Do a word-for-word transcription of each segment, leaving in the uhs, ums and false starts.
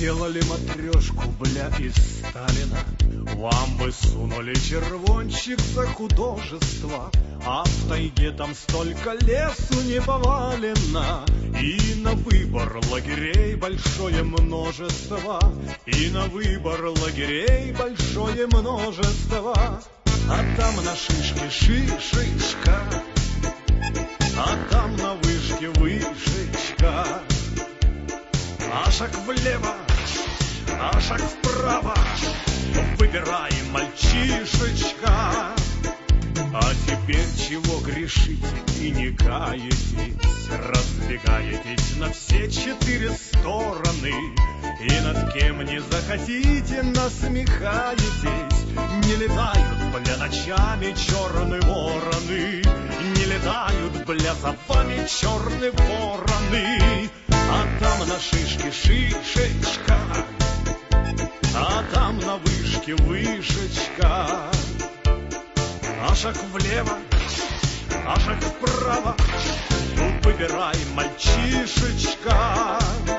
сделали матрешку, бля, из Сталина. Вам бы сунули червончик за художество, а в тайге там столько лесу не повалено. И на выбор лагерей большое множество, и на выбор лагерей большое множество. А там на шишке шишечка, а там на вышке вышечка. А шаг влево, а шаг вправо, выбирай, мальчишечка. А теперь чего грешите и не каетесь, разбегаетесь на все четыре стороны, и над кем не захотите насмехаетесь. Не летают, бля, ночами черные вороны, не летают, бля, за вами черные вороны. А там на шишке шишечка, а там на вышке вышечка. А шаг влево, а шаг вправо, выбирай, мальчишечка.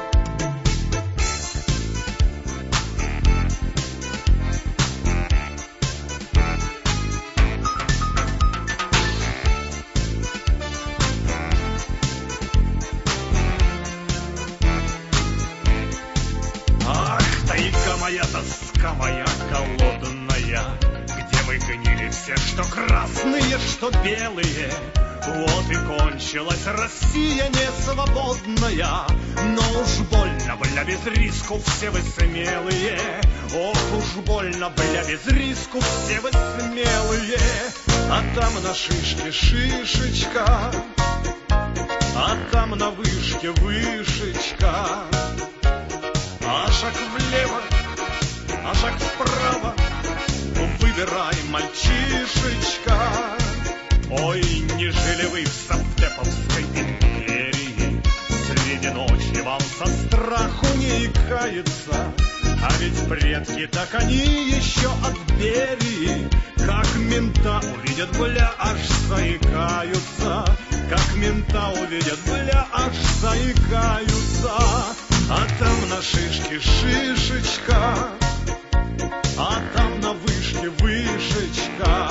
Моя тоска, моя голодная, где мы гнили все, что красные, что белые. Вот и кончилась Россия несвободная. Но уж больно, бля, без риску все вы смелые. Ох уж больно, бля, без риску все вы смелые. А там на шишке шишечка, а там на вышке вышечка. А шаг влево, а шаг вправо, выбирай, мальчишечка. Ой, не жили вы в Савдеповской империи, среди ночи вам со страху не икается. А ведь предки так они еще от Берии, как мента увидят, бля, аж заикаются. Как мента увидят, бля, аж заикаются. А там на шишке шишечка, а там на вышке вышечка.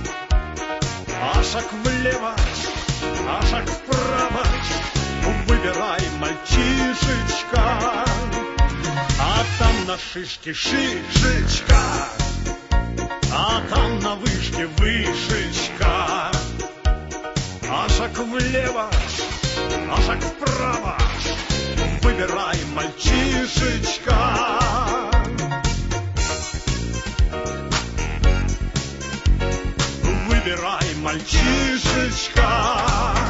А шаг влево, а шаг вправо, выбирай, мальчишечка. А там на шишке шишечка, а там на вышке вышечка. А шаг влево, а шаг вправо, выбирай, мальчишечка. Выбирай, мальчишечка.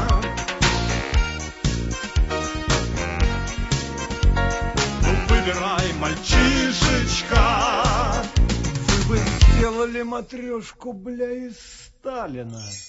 Выбирай, мальчишечка. Вы бы сделали матрешку, бля, из Сталина.